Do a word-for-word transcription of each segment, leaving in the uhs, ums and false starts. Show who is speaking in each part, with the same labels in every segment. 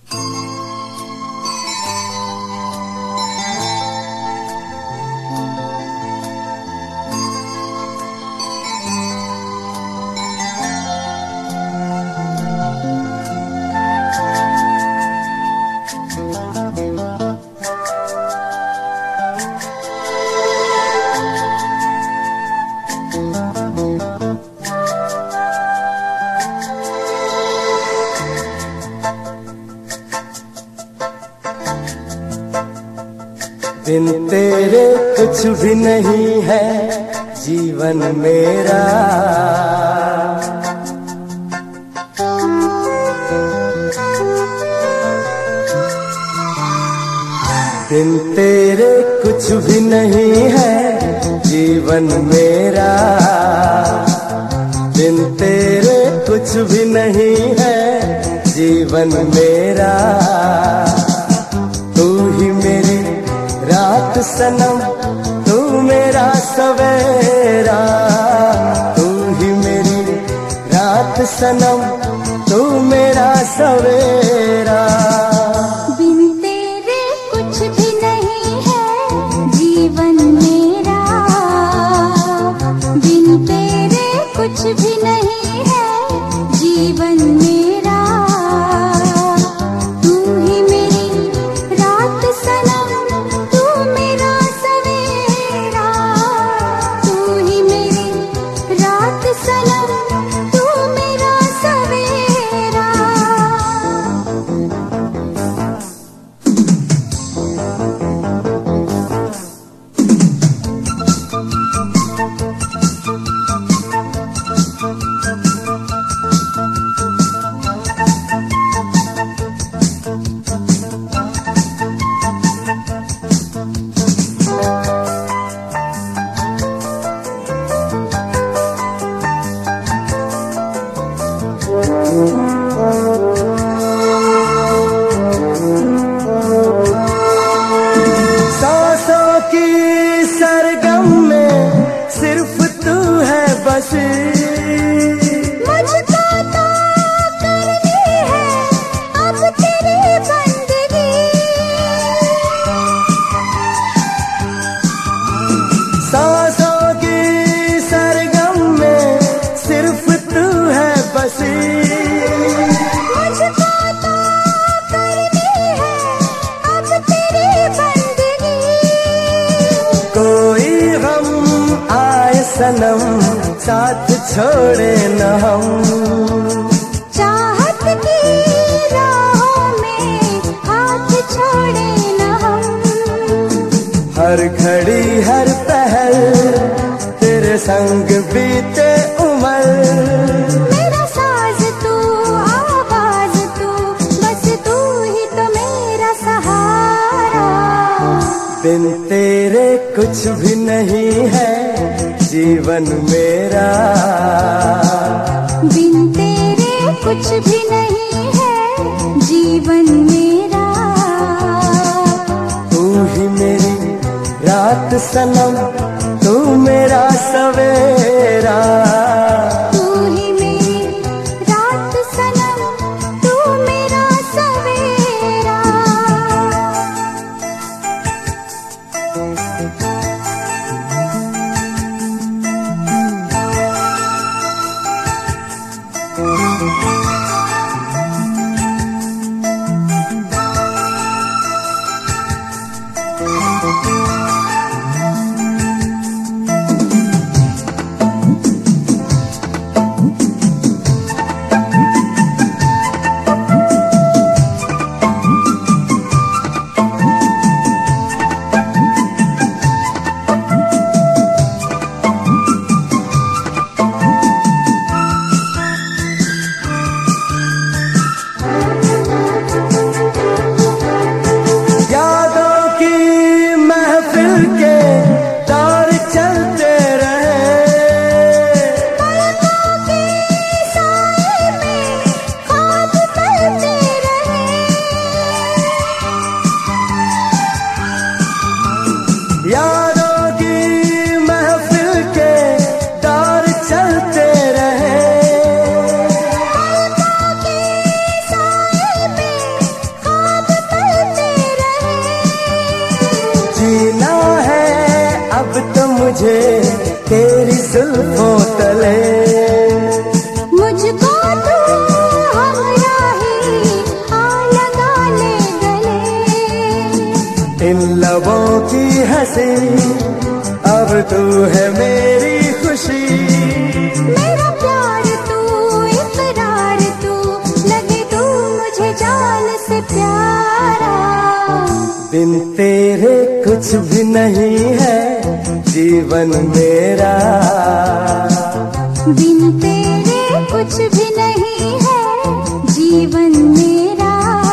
Speaker 1: बिन तेरे कुछ भी नहीं है जीवन मेरा, बिन तेरे कुछ भी नहीं है जीवन मेरा, बिन तेरे कुछ भी नहीं है जीवन मेरा। तू ही मेरी रात सनम, तू मेरा सवेरा, तू ही मेरी रात सनम, तू मेरा सवेरा।
Speaker 2: बिन तेरे कुछ भी नहीं है जीवन मेरा, बिन तेरे कुछ भी नहीं है जीवन मेरा। तू ही मेरी रात सनम, तू मेरा सवेरा, तू ही मेरी रात सनम, तू मेरा सवेरा।
Speaker 1: सांसों की सरगम में सिर्फ तू है बस,
Speaker 2: मुझको तो करनी है अब तेरी बंदगी।
Speaker 1: सांसों की सरगम में सिर्फ तू है बस,
Speaker 2: मुझको तो करनी है अब तेरी बंदगी।
Speaker 1: कोई गम आए सनम साथ छोड़े न हम,
Speaker 2: चाहत की राहों में हाथ छोड़े न हम।
Speaker 1: हर घड़ी हर पहल तेरे संग बीते उम्र।
Speaker 2: मेरा साज तू, आवाज तू, बस तू ही तो मेरा सहारा।
Speaker 1: बिन तेरे कुछ भी नहीं है जीवन मेरा,
Speaker 2: बिन तेरे कुछ भी नहीं है जीवन मेरा।
Speaker 1: तू ही मेरी रात सनम, तू मेरा सवेरा।
Speaker 2: तू ही मेरी रात सनम, तू मेरा सवेरा।
Speaker 1: मुझे तेरी जुल्फों तले।
Speaker 2: मुझको तू हमराही आ लगा ले गले।
Speaker 1: इन लबों की हंसी अब तू है मेरी खुशी।
Speaker 2: मेरा प्यार तू इकरार तू, लगे तू मुझे जान से प्यारा।
Speaker 1: बिन तेरे कुछ भी नहीं है जीवन मेरा।
Speaker 2: बिन तेरे कुछ भी नहीं है जीवन मेरा।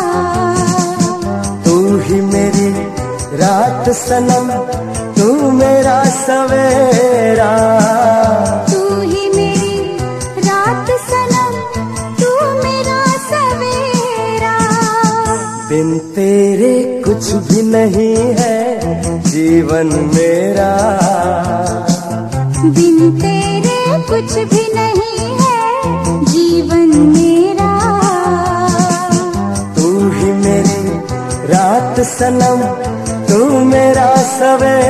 Speaker 1: तू ही मेरी रात सनम, तू मेरा सवेरा।
Speaker 2: तू ही मेरी रात सनम, तू मेरा सवेरा।
Speaker 1: बिन तेरे कुछ भी नहीं है जीवन मेरा।
Speaker 2: बिन तेरे कुछ भी नहीं है जीवन मेरा।
Speaker 1: तू ही मेरी रात सनम, तू मेरा सवेरा।